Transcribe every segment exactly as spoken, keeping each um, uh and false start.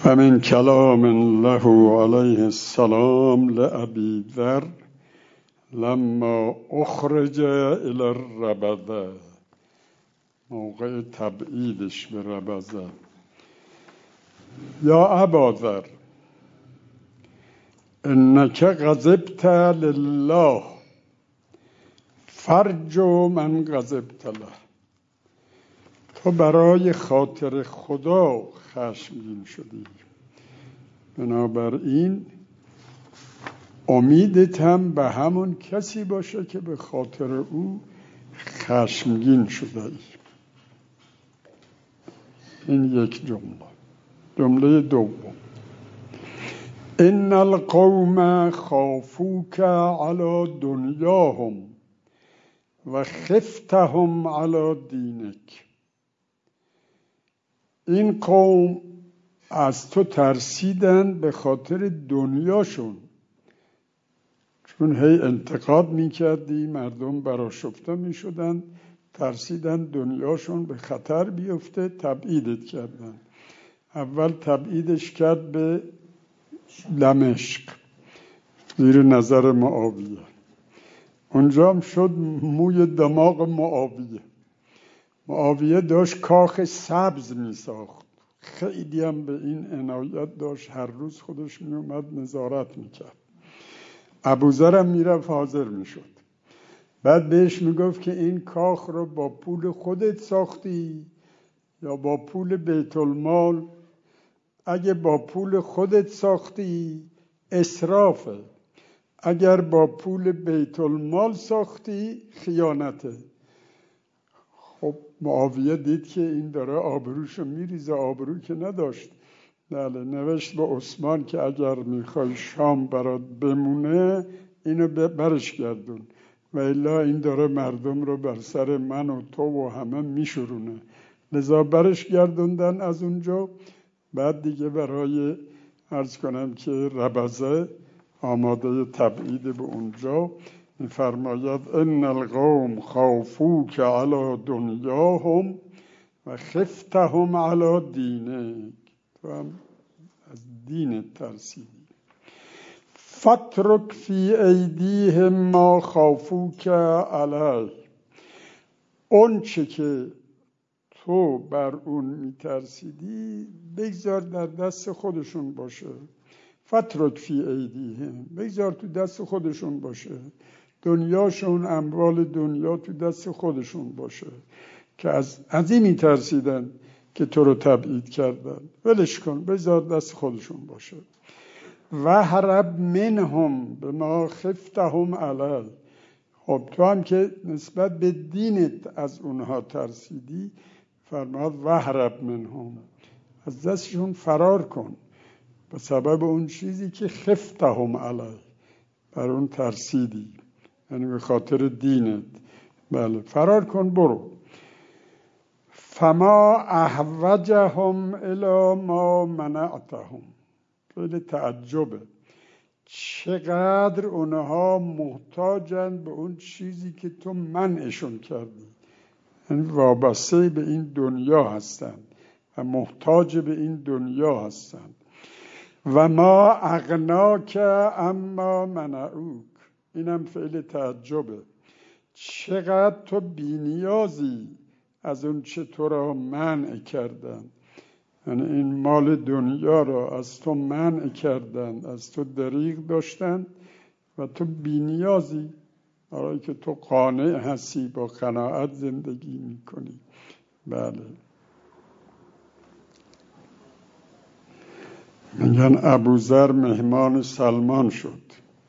ومن كلام له عليه السلام لأبي ذر لما اخرج الى الربذه، موقع تبعیدش به ربذه: یا ابا ذر انک غضبت لله فرجو من غضبت له. تو برای خاطر خدا خشمگین شدی، بنابراین امیدت هم به همون کسی باشه که به خاطر او خشمگین شده ای. این یک جمله. جمله دوم: ان القوم خافوک علی دنیاهم و خفتهم علی دینک. این قوم از تو ترسیدن به خاطر دنیاشون، چون هی انتقاد میکردی مردم برآشفته میشدن، ترسیدن دنیاشون به خطر بیفته، تبعیدت کردن. اول تبعیدش کرد به دمشق زیر نظر معاویه، اونجا هم شد موی دماغ معاویه. معاویه داشت کاخ سبز می ساخت، خیلی هم به این عنایت داشت، هر روز خودش می اومد نظارت می کرد. ابوذر هم می رفت حاضر می شد. بعد بهش می گفت که این کاخ رو با پول خودت ساختی یا با پول بیت المال؟ اگه با پول خودت ساختی اسرافه، اگر با پول بیت المال ساختی خیانته. خب معاویه دید که این داره آبروشو میریزه، آبرو که نداشت. بله، نوشت به عثمان که اگر میخوای شام برات بمونه اینو برش گردون، و الا این داره مردم رو بر سر من و تو و همه میشورونه. لذا برش گردوندن از اونجا. بعد دیگه برای عرض کنم که ربذه آماده تبعید به اونجا. می‌فرماید ان القوم خافوک علی دنیاهم و خفتهم علی دینک. تو هم از دین ترسیدی. فترک فی ایدیهم ما خافوک علیه. اون چه که تو بر اون میترسیدی بگذار در دست خودشون باشه. فترک فی ایدیهم، بگذار تو دست خودشون باشه. دنیاشون، اموال دنیا تو دست خودشون باشه که از از این میترسیدن که تو رو تبعید کردن. ولش کن، بگذار دست خودشون باشه. و هرب منهم بما خفتهم علی. خب تو هم که نسبت به دینت از اونها ترسیدی، فرماد و هرب منهم، از دستشون فرار کن به سبب اون چیزی که خفتهم علی، بر اون ترسیدی، یعنی به خاطر دینت. بله، فرار کن، برو. فما احوجهم الی ما منعتهم. خیلی تعجبه چقدر اونها محتاجن به اون چیزی که تو منعشون کردی. یعنی وابسته به این دنیا هستند و محتاج به این دنیا هستند. و ما اغناک اما منعوک. اینم فعل تعجبه. چقدر تو بی‌نیازی از اون چه تو را منع کردن. یعنی این مال دنیا را از تو منع کردن، از تو دریغ داشتن و تو بی‌نیازی، برای که تو قانع هستی، با قناعت زندگی میکنی. بله، میگن ابوذر مهمان سلمان شد.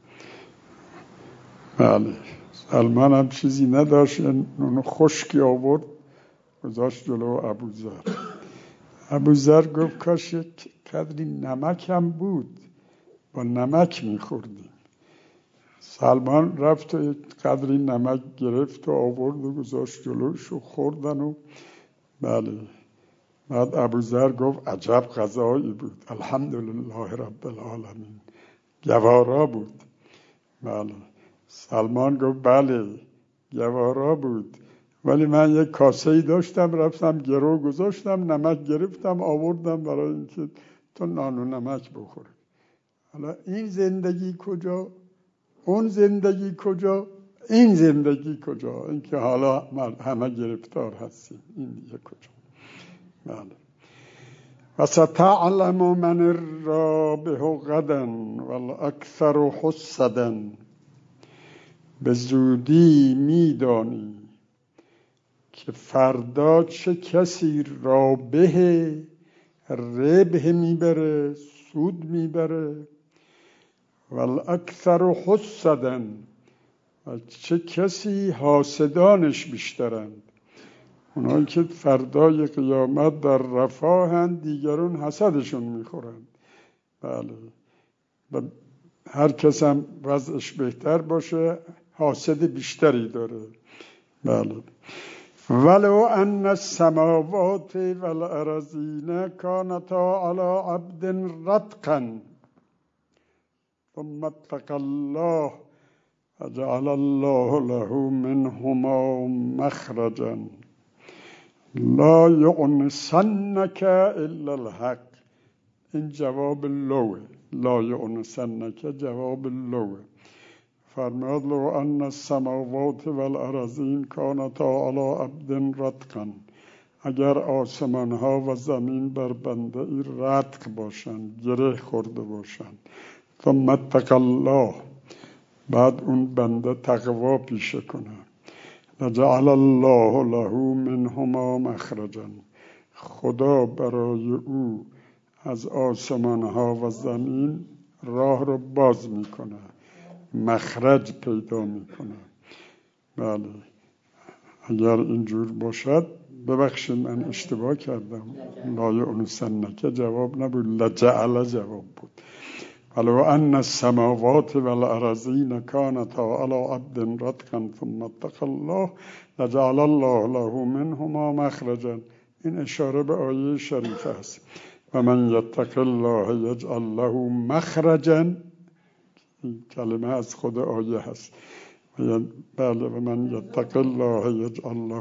بله، سلمان هم چیزی نداشت، اونو خشکی آورد گذاشت جلو ابوذر. ابوذر گفت کاش قدری نمک هم بود، با نمک میخوردیم. سلمان رفت و قدری نمک گرفت و آورد و گذاشت جلوش و خوردن. و بله، بعد ابوذر گفت عجب غذایی بود، الحمدلله رب العالمین، گوارا بود. بله، سلمان گفت بله گوارا بود، ولی من یک کاسه‌ای داشتم، رفتم گرو گذاشتم، نمک گرفتم آوردم برای اینکه تو نان و نمک بخوره. حالا این زندگی کجا؟ اون زندگی کجا؟ این زندگی کجا؟ این که حالا همه گرفتار هستیم، این دیگه کجا؟ بله. و ستعلم من الرابح غدا والاکثر حسدا، به زودی میدانی که فردا چه کسی رابح ربح میبره، سود میبره، والاکثر حسدا، و چه کسی حاسدانش بیشترند. اونایی که فردای قیامت در رفاهند، دیگران حسدشون میخورند. بله. و هر کس هم وضعش بهتر باشه حاسد بیشتری داره. بله. ولو ان السماوات والارضین کانتا علی عبد رتقا ثم اتقى الله وجعل الله له منهما مخرجا لا یعنسنک الا الحق. این جواب لوه. لا یعنسنک جواب لوه. فرمود لو ان السماوات والارضین کانتا علی عبد رتقا، اگر آسمان ها و زمین بر بنده ای رتق باشند، گره خورده باشند، ثم اتقى الله، بعد اون بنده تقوا پیشه کنه، لجعل الله له منهما مخرجا، خدا برای او از آسمان ها و زمین راه رو باز میکنه، مخرج پیدا میکنه. بله. اگر اینجور باشد، ببخشید من اشتباه کردم، لا یعنسنک جواب نبود، لجعل جواب بود. ولو ان السماوات والارضین کانتا علی عبد رتقا ثم اتقى الله لجعل الله له منهما مخرجا. این اشاره به آیه شریف است. و من یتق الله یجعل له مخرجا، این کلمه از خود آیه هست. بله. و من یتق الله یجعل له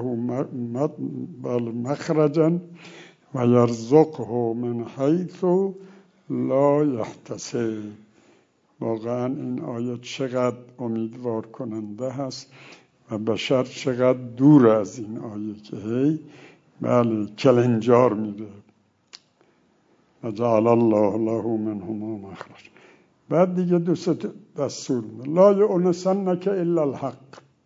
مخرجا و یرزقه من حیث لا یحتسب. واقعا این آیه چقدر امیدوار کننده هست و بشر چقدر دور از این آیه که هی بله کلنجار میره. وجعل الله له منهما مخرج. بعد دیگه دوست دستور لا یعنسنک الا الحق،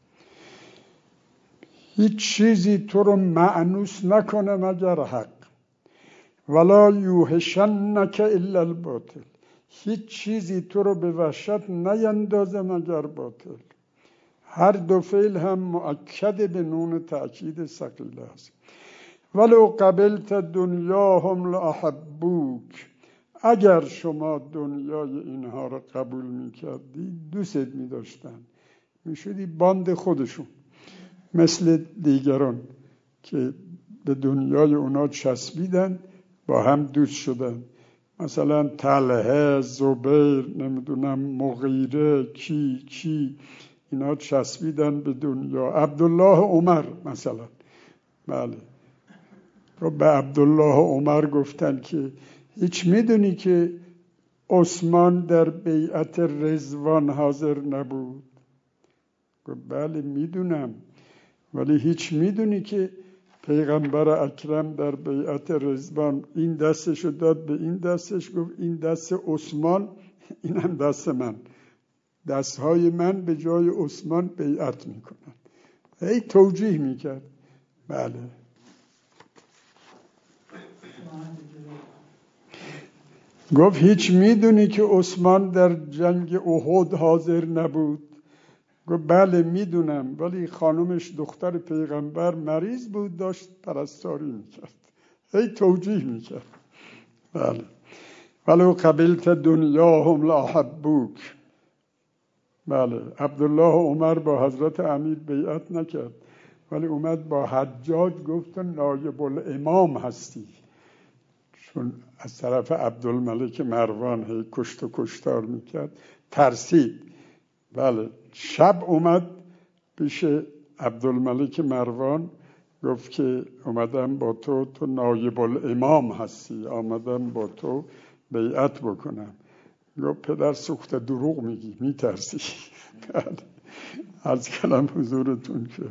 هیچ چیزی تو رو مأنوس نکنه مگر حق. ولا یوحشنک الا الباطل، هیچ چیزی تو رو به وحشت نیندازه مگر باطل. هر دو فعل هم مؤکد به نون تأکید ثقیله است. ولو قبلت دنیاهم لاحبوک، اگر شما دنیای اینها رو قبول میکردی دوست میداشتن، میشدی باند خودشون، مثل دیگران که به دنیای اونا چسبیدن با هم دوست شدن. مثلا طلحه، زبیر، نمیدونم مغیره، کی کی اینا چسبیدن به دنیا. عبدالله عمر مثلا، بله، رو به عبدالله عمر گفتن که هیچ میدونی که عثمان در بیعت رضوان حاضر نبود؟ گفت بله میدونم، ولی هیچ میدونی که پیغمبر اکرم در بیعت رضوان این دستشو داد به این دستش، گفت این دست عثمان، این هم دست من، دستهای من به جای عثمان بیعت میکنن. هی توجیه میکرد. بله. گفت هیچ میدونی که عثمان در جنگ احد حاضر نبود؟ گفت بله میدونم، ولی خانمش دختر پیغمبر مریض بود، داشت پرستاری میکرد. هی توجیه میکرد. بله. ولو قبلت دنیاهم لاحبوک. بله. عبدالله عمر با حضرت امیر بیعت نکرد، ولی اومد با حجاج گفت نایب الامام هستی، چون از طرف عبدالملک مروان هی کشت و کشتار میکرد، ترسید. بله. شب اومد پیش عبدالملک مروان، گفت که اومدم با تو، تو نایب الامام هستی، آمدم با تو بیعت بکنم. گفت پدر سوخته دروغ میگی، میترسی. از کلام حضورتون که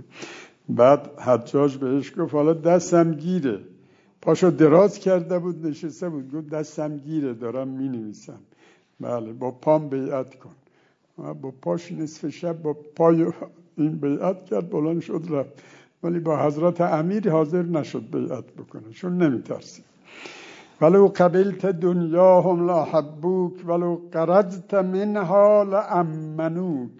بعد حجاج بهش گفت حالا دستم گیره، پاشو دراز کرده بود نشسته بود، گفت دستم گیره دارم می نویسم. بله با پام بیعت کن. با پاش نصف شب با پای این بیعت کرد، بلند شد رفت، ولی با حضرت امیر حاضر نشد بیعت بکنه چون نمی ترسید. ولو قبلت دنیاهم لحبوک ولو قرضت منها لامنوک.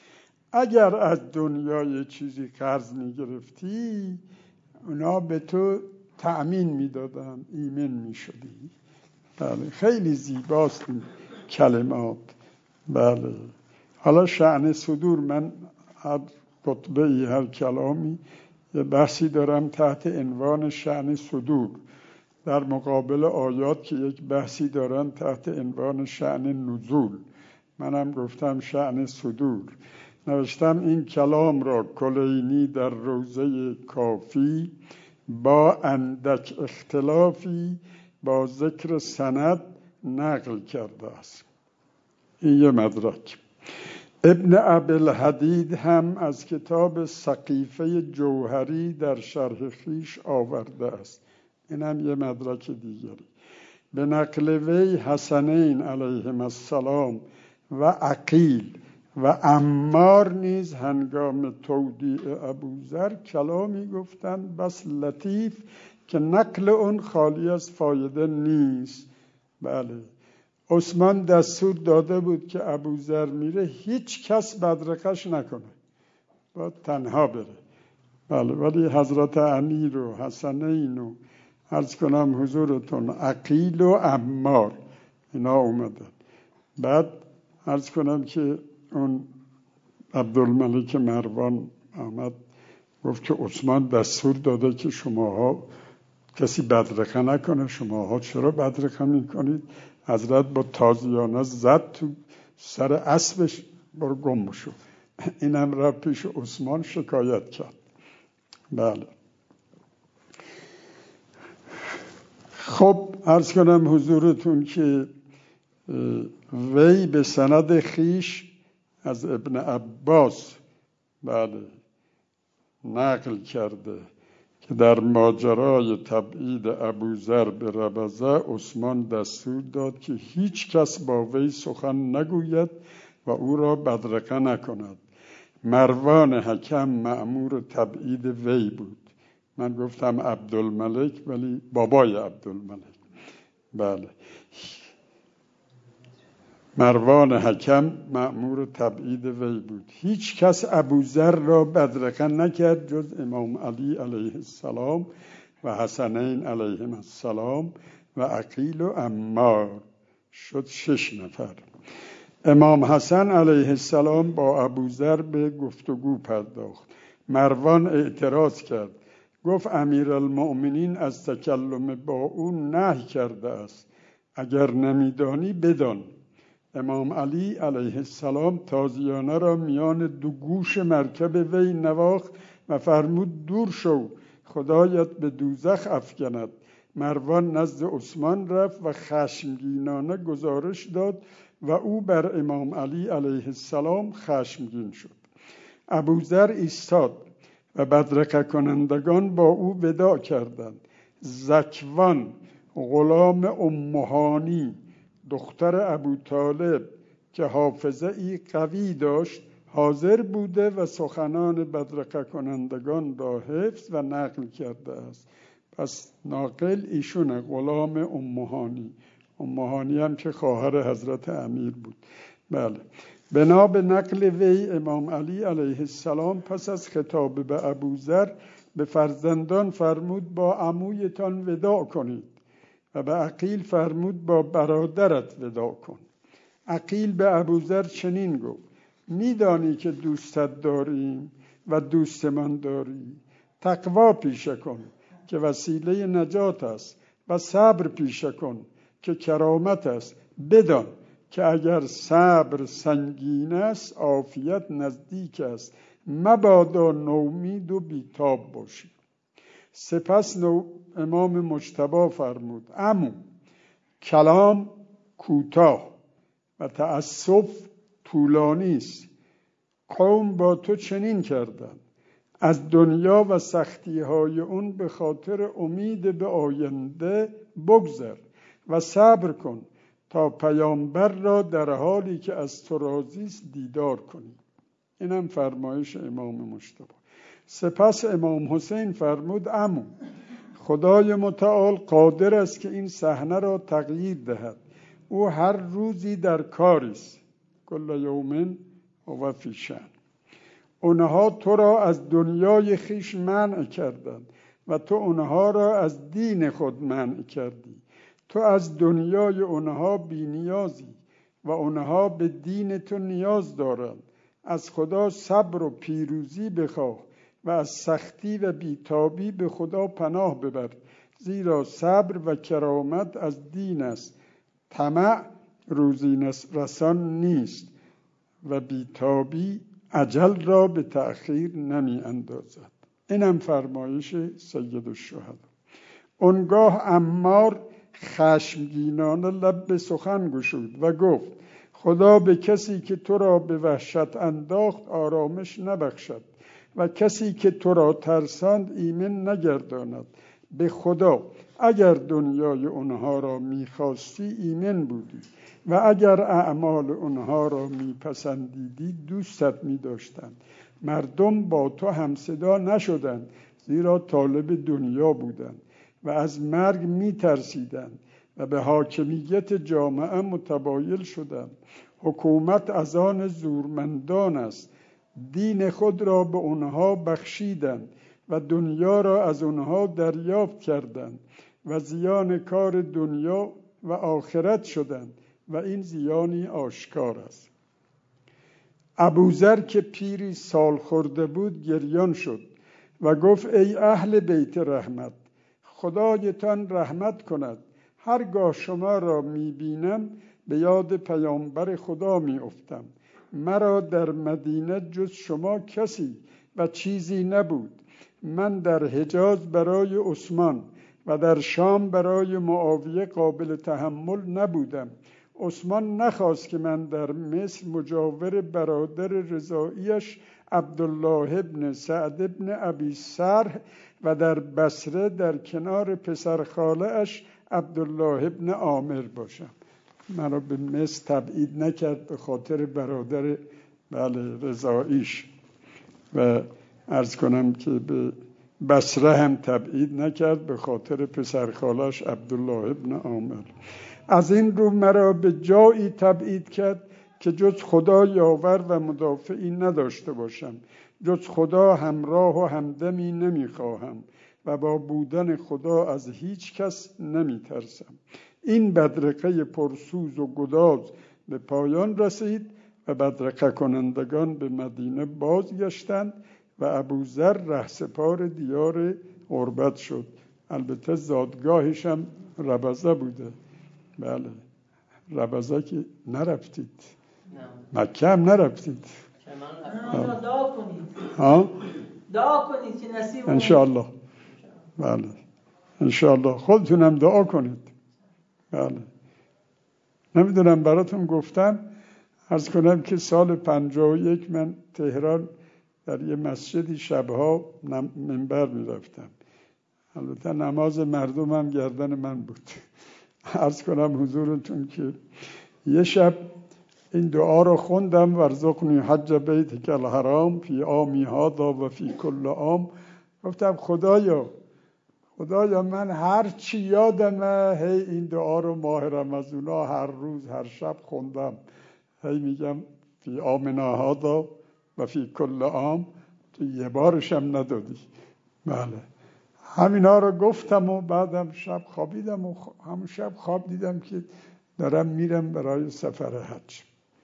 اگر از دنیا یه چیزی قرض می گرفتی اونا به تو تأمین می دادن، ایمن می شدی. بله خیلی زیباست این کلمات. بله حالا شأن صدور، من هر خطبه ای هر کلامی یه بحثی دارم تحت عنوان شأن صدور، در مقابل آیات که یک بحثی دارن تحت عنوان شأن نزول. منم گفتم شأن صدور. نوشتم این کلام را کلینی در روضه کافی با اندک اختلافی با ذکر سند نقل کرده است. این یه مدرک. ابن ابوالحدید هم از کتاب سقیفه جوهری در شرح خویش آورده است. این هم یه مدرک دیگری. به نقل وی حسنین علیهم السلام و عقیل و عمار نیز هنگام تودیع ابوذر کلامی گفتند بس لطیف که نقل اون خالی از فایده نیست. بله عثمان دستور داده بود که ابوذر میره هیچ کس بدرقش نکنه، باید تنها بره. بله ولی حضرت امیر و حسنین و عرض کنم حضورتون عقیل و عمار اینا اومدن. بعد عرض کنم که اون عبدالملک مروان آمد گفت که عثمان دستور داده که شماها کسی بدرقه نکنه، شماها چرا بدرقه میکنید؟ حضرت با تازیانه زد تو سر اسبش، برو گم شو. اینم رفت پیش عثمان شکایت کرد. بله خب عرض کنم حضورتون که وی به سند خیش از ابن عباس بله نقل کرده که در ماجرای تبعید ابوذر به ربضه عثمان دستور داد که هیچ کس با وی سخن نگوید و او را بدرقه نکند. مروان حکم مأمور تبعید وی بود. من گفتم عبدالملک ولی بابای عبدالملک. بله مروان حکم مأمور تبعید وی بود. هیچ کس ابوذر را بدرقه نکرد جز امام علی علیه السلام و حسنین علیهم السلام و عقیل و عمار، شد شش نفر. امام حسن علیه السلام با ابوذر به گفتگو پرداخت. مروان اعتراض کرد، گفت امیرالمؤمنین از تکلم با او نهی کرده است، اگر نمیدانی بدان. امام علی علیه السلام تازیانه را میان دو گوش مرکب وی نواخت و فرمود دور شو، خدایت به دوزخ افکند. مروان نزد عثمان رفت و خشمگینانه گزارش داد و او بر امام علی علیه السلام خشمگین شد. ابوذر ایستاد و بدرقه کنندگان با او وداع کردند. زکوان غلام امهانی دختر ابوطالب که حافظه ای قوی داشت حاضر بوده و سخنان بدرقه کنندگان را حفظ و نقل کرده است. پس ناقل ایشونه، غلام امهانی. امهانی هم که خواهر حضرت امیر بود. بله بنا به نقل وی امام علی علیه السلام پس از خطاب به ابوذر به فرزندان فرمود با عمویتان وداع کنید و به عقیل فرمود با برادرت وداع کن. عقیل به ابوذر چنین گفت، میدانی که دوستت داریم و دوستمان داری، تقوا پیشه کن که وسیله نجات است و صبر پیشه کن که کرامت است. بدان که اگر صبر سنگین است عافیت نزدیک است، مبادا نومید و بیتاب باشی. سپس نو امام مجتبی فرمود، عمو کلام کوتاه و تأسف طولانی است. قوم با تو چنین کردند. از دنیا و سختی‌های اون به خاطر امید به آینده بگذر و صبر کن تا پیامبر را در حالی که از تو راضی است دیدار کنی. اینم فرمایش امام مجتبی. سپس امام حسین فرمود عمو، خدای متعال قادر است که این صحنه را تغییر دهد. او هر روزی در کاری است. کل یوم هو فی شأن. اونها تو را از دنیای خیش منع کردند و تو اونها را از دین خود منع کردی. تو از دنیای اونها بی نیازی و اونها به دین تو نیاز دارند. از خدا صبر و پیروزی بخواه و از سختی و بیتابی به خدا پناه ببر، زیرا صبر و کرامت از دین است. طمع روزی رسان نیست و بیتابی اجل را به تأخیر نمی اندازد. اینم فرمایش سید الشهدا. اونگاه عمار خشمگینانه لب به سخن گشود و گفت خدا به کسی که تو را به وحشت انداخت آرامش نبخشد و کسی که تو را ترساند ایمن نگرداند. به خدا اگر دنیای اونها را میخواستی ایمن بودی و اگر اعمال اونها را میپسندیدی دوستت میداشتند. مردم با تو همصدا نشدند زیرا طالب دنیا بودند و از مرگ میترسیدند و به حاکمیت جامعه متبایل شدند. حکومت از آن زورمندان است. دین خود را به اونها بخشیدند و دنیا را از اونها دریافت کردند و زیان کار دنیا و آخرت شدند و این زیانی آشکار است. ابوذر که پیری سال خورده بود گریان شد و گفت ای اهل بیت رحمت، خدایتان رحمت کند. هرگاه شما را میبینم به یاد پیامبر خدا میافتم. مرا در مدینه جز شما کسی و چیزی نبود. من در حجاز برای عثمان و در شام برای معاویه قابل تحمل نبودم. عثمان نخواست که من در مصر مجاور برادر رضائیش عبدالله ابن سعد ابن ابی سرح و در بصره در کنار پسر خاله اش عبدالله ابن عامر باشم. منو به مصر تبعید نکرد به خاطر برادر بله رضائیش و عرض کنم که به بصره هم تبعید نکرد به خاطر پسر خالش عبدالله ابن عامر. از این رو مرا به جایی تبعید کرد که جز خدا یاور و مدافعی نداشته باشم. جز خدا همراه و همدمی نمیخواهم و با بودن خدا از هیچ کس نمیترسم. این بدرقه پرسوز و گداز به پایان رسید و بدرقه کنندگان به مدینه بازگشتند و ابوذر رهسپار دیار غربت شد. البته زادگاهش هم ربضه بوده. بله ربضه که نرفتید، مکه هم نرفتید. نه دعا کنید ها؟ دعا کنید که نصیب انشاءالله. بله انشاءالله خودتونم دعا کنید. بله نمیدونم براتون گفتم، عرض کنم که سال پنجاه و یک من تهران در یه مسجدی شبها منبر میرفتم. البته نماز مردم هم گردن من بود. عرض کنم حضورتون که یه شب این دعا رو خوندم ورزقنی حج بیتک الحرام فی عامی هذا و فی کل عام. گفتم خدایا خدایا من هر چی یادمه هی این دعا رو ماه رمضان هر روز هر شب خوندم. هی میگم فی عامنا هذا و فی کل عام، تو یه بارش هم ندادی. بله همینا رو گفتم و بعدم شب خوابیدم و همون شب خواب دیدم که دارم میرم برای سفر حج.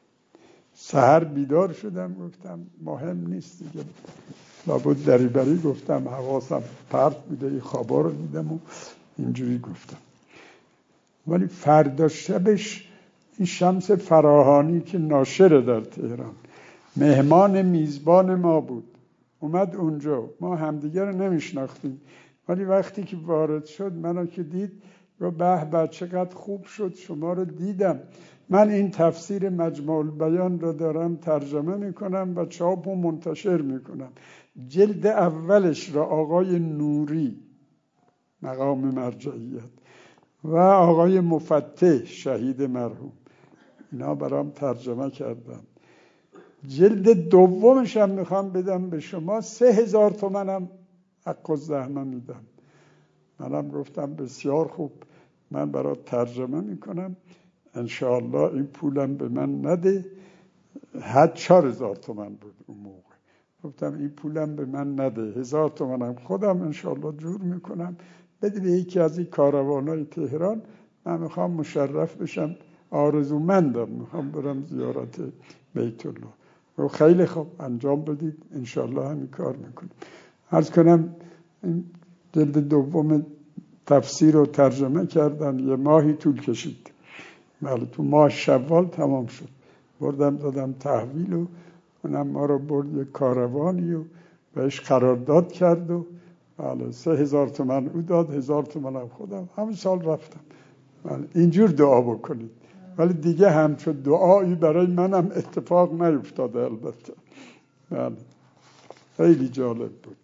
سحر بیدار شدم گفتم مهم نیست دیگه، لابد دری بری گفتم حواسم پرت بوده این خوابا رو دیدم و اینجوری گفتم. ولی فردا شبش این شمس فراهانی که ناشره در تهران مهمان میزبان ما بود اومد اونجا. ما همدیگه رو نمیشناختیم ولی وقتی که وارد شد منو که دید گفت به به چقدر خوب شد شما رو دیدم. من این تفسیر مجموع البیان رو دارم ترجمه میکنم و چاپ و منتشر میکنم. جلد اولش را آقای نوری مقام مرجعیت و آقای مفتح شهید مرحوم اینا برام ترجمه کردن. جلد دومش هم میخوام بدم به شما، سه هزار تومنم حق الزحمه میدم. منم گفتم بسیار خوب، من برات ترجمه میکنم، انشاءالله این پولم به من نده. حد چهار هزار تومن بود اون موقع. گفتم این پولم به من نده، هزار تومنم خودم انشاءالله جور میکنم بده به یکی از این کاروانای تهران. من میخوام مشرف بشم، آرزومندم، میخوام برم زیارت بیت الله. و خیلی خوب انجام بدید، انشاءالله همین کار میکنم. عرض کنم این جلد دوم تفسیر رو ترجمه کردم، یه ماهی طول کشید. بله تو ماه شوال تمام شد. بردم دادم تحویل و اونم ما رو برد یه کاروانی و بهش قرارداد کرد و بله سه هزار تومن او داد، هزار تومن هم خودم. همین سال رفتم. بله اینجور دعا بکنید. ولی دیگه همچون دعایی برای منم اتفاق نیفتاده البته. بله خیلی جالب بود.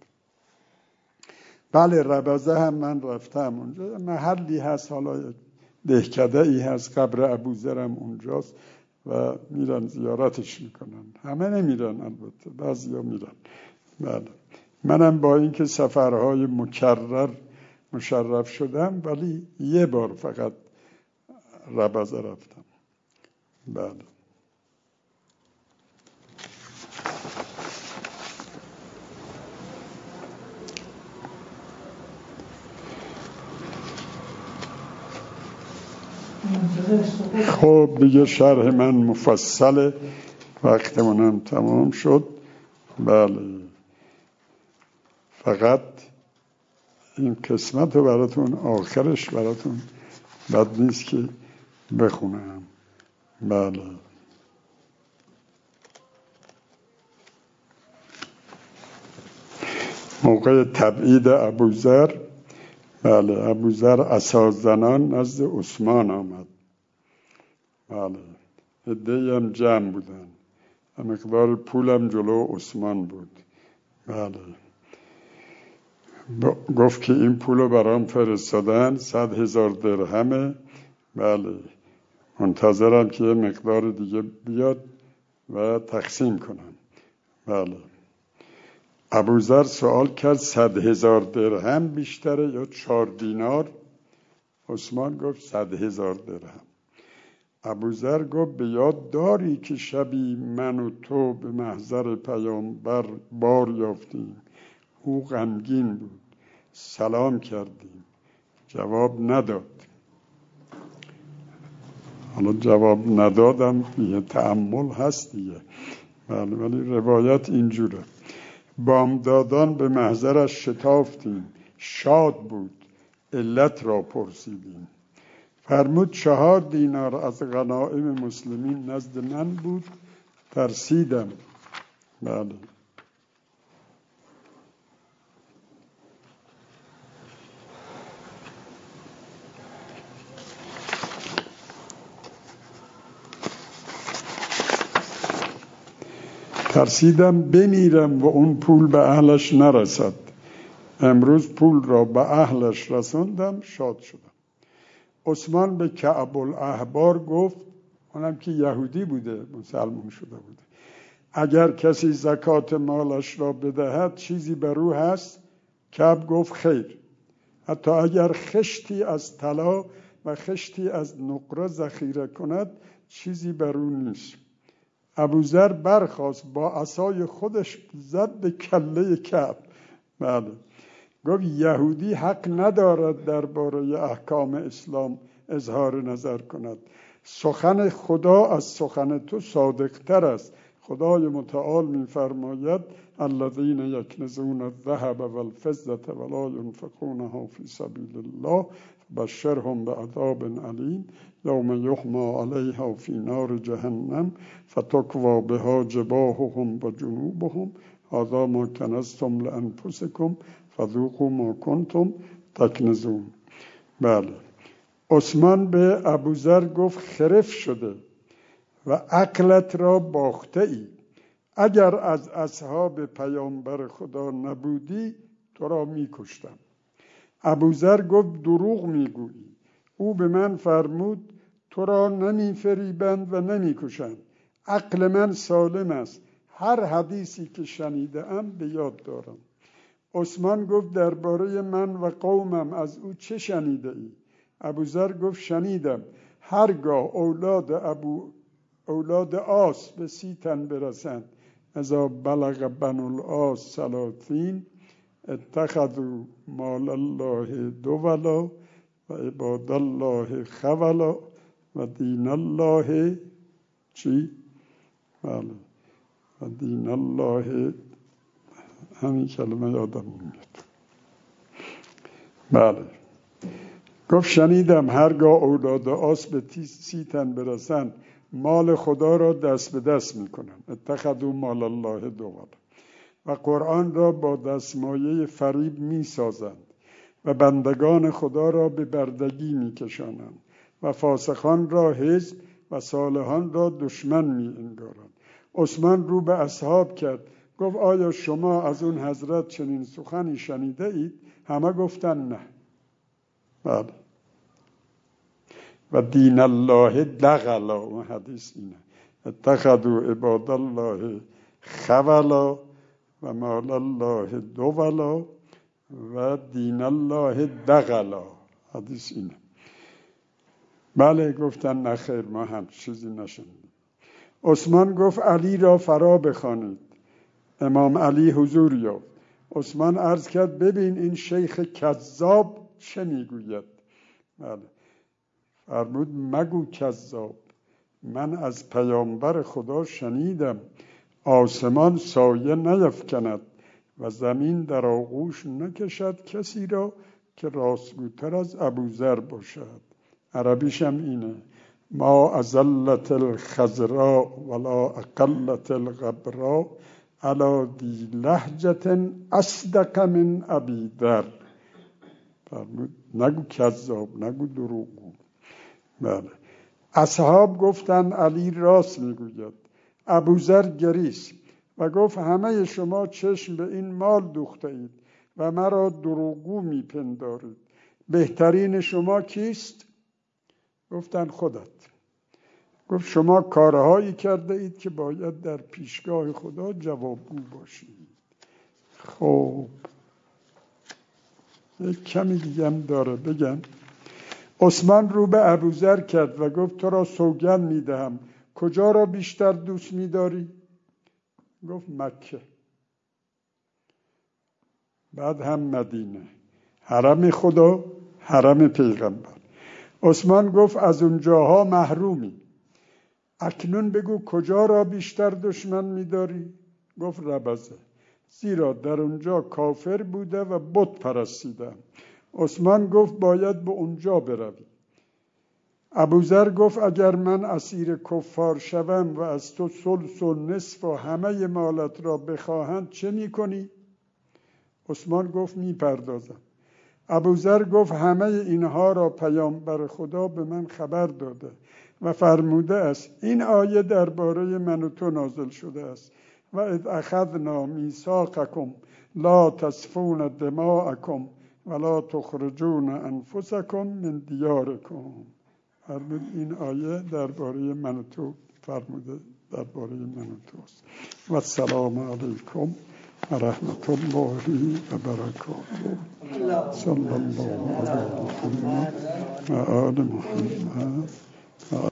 بله ربزه هم من رفتم اونجا، محلی هست، حالا دهکده ای هست، قبر ابوذرم اونجاست و میرن زیارتش میکنن. همه نمیرن البته، بعضیا میرن. بله منم با اینکه سفرهای مکرر مشرف شدم ولی یه بار فقط ربزه رفتم. بله خب دیگه شرح من مفصل، وقتمونم تمام شد. بله فقط این قسمت رو براتون آخرش براتون بد نیست که بخونم. بله موقع تبعید ابوذر، بله ابوذر عصازنان نزد عثمان آمد. بله عده‌ای هم جمع بودن، مقدار پولم جلو عثمان بود. بله گفت که این پولو برام فرستادن، صد هزار درهمه. بله منتظرم که یه مقدار دیگه بیاد و تقسیم کنم. بله ابوذر سوال کرد صد هزار درهم بیشتره یا چهار دینار؟ عثمان گفت صد هزار درهم. ابوذر گفت به یاد داری که شبی من و تو به محضر پیامبر بار یافتیم، او غمگین بود، سلام کردیم، جواب نداد. حالا جواب ندادم یه تأمل هست دیگه. بله ولی روایت اینجوره. بامدادان به محضرش شتافتیم، شاد بود، علت را پرسیدیم. فرمود چهار دینار از غنایم مسلمین نزد من بود، ترسیدم. بله ترسیدم بمیرم و اون پول به اهلش نرسد. امروز پول را به اهلش رسوندم، شاد شدم. عثمان به کعب الاحبار گفت، اونم که یهودی بوده مسلمان شده بوده، اگر کسی زکات مالش را بدهد چیزی بر او هست؟ کعب گفت خیر، حتی اگر خشتی از طلا و خشتی از نقره ذخیره کند چیزی بر او نیست. ابوذر برخاست با عصای خودش زد به کله کعب. بله گفت یهودی حق ندارد درباره احکام اسلام اظهار نظر کند. سخن خدا از سخن تو صادق‌تر است. خدای متعال می‌فرماید الذین یکنزون الذهب والفضة ولا ينفقونها فی سبیل الله بشرهم بعذاب علیم یوم یحمى علیها فی نار جهنم فتکوی بها جباههم و جنوبهم هذا ما کنزتم لانفسکم فذوقوا ما کنتم تکنزون. بله عثمان به ابوذر گفت خرف شده و عقلت را باخته ای. اگر از اصحاب پیامبر خدا نبودی تو را می کشتم. ابوذر گفت دروغ میگویی. او به من فرمود تو را نمی فریبند و نمی کشند. عقل من سالم است. هر حدیثی که شنیده ام به یاد دارم. عثمان گفت درباره من و قومم از او چه شنیده ای؟ ابوذر گفت شنیدم هرگاه اولاد ابو اولاد آس به سی تن برسند اذا بلغ بنو العاص ثلاثین اتخذوا مال الله دولا و عباد الله خولا و دین الله چی؟ بله و دین الله همین کلمه یادم میاد. بله گفت شنیدم هرگاه اولاد آس به سی تن برسند مال خدا را دست به دست میکنند. اتخذوا مال الله دولا و قرآن را با دستمایه فریب میسازند و بندگان خدا را به بردگی میکشانند و فاسقان را حزب و صالحان را دشمن میانگارند. عثمان رو به اصحاب کرد گفت آیا شما از اون حضرت چنین سخنی شنیده اید؟ همه گفتن نه. بله و دین الله دغلا و حدیث اینه اتخذوا عباد الله خولا و مال الله دولا و دین الله دغلا حدیث اینه. بله گفتن نه خیر ما هم چیزی نشنیدیم. عثمان گفت علی را فرا بخوانید. امام علی حضور یافت. عثمان عرض کرد ببین این شیخ کذاب چه میگوید. بله فرمود مگو کذاب، من از پیامبر خدا شنیدم آسمان سایه نیفکند و زمین در آغوش نکشد کسی را که راستگوتر از ابوذر باشد. عربیش هم اینه ما ازلت الخضراء ولا اقلت الغبراء علا دی لهجة اصدق من ابی ذر. فرمود نگو کذاب، نگو دروغگو. بله اصحاب گفتن علی راست میگوید. ابوذر گریست و گفت همه شما چشم به این مال دوخته اید و مرا دروغگو میپندارید. بهترین شما کیست؟ گفتن خودت. گفت شما کارهایی کرده اید که باید در پیشگاه خدا جوابگو باشید. خب یک کمی دیگه هم داره بگم. عثمان رو به ابوذر کرد و گفت تو را سوگند میدهم کجا را بیشتر دوست میداری؟ گفت مکه، بعد هم مدینه، حرم خدا، حرم پیغمبر. عثمان گفت از اونجاها محرومی. اکنون بگو کجا را بیشتر دشمن میداری؟ گفت ربضه، زیرا در اونجا کافر بوده و بت پرستیده. عثمان گفت باید به اونجا بروی. ابوذر گفت اگر من اسیر کفار شوم و از تو ثلث و نصف و همه مالت را بخواهند چه میکنی؟ عثمان گفت میپردازم. ابوذر گفت همه اینها را پیامبر خدا به من خبر داده و فرموده است این آیه درباره من و تو نازل شده است و اذ اخذنا میثاقکم لا تسفون دماءکم ولا تخرجون انفسکم من دیارکم. فرمود این آیه درباره من و تو فرموده درباره من و توست. و السلام علیکم و رحمت الله و برکاته. صلی الله علیه و آل محمد.